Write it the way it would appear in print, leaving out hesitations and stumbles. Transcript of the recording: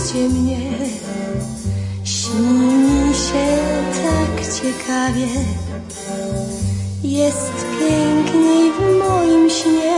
Powiedźcie mnie, śni mi się tak ciekawie, jest piękniej w moim śnie.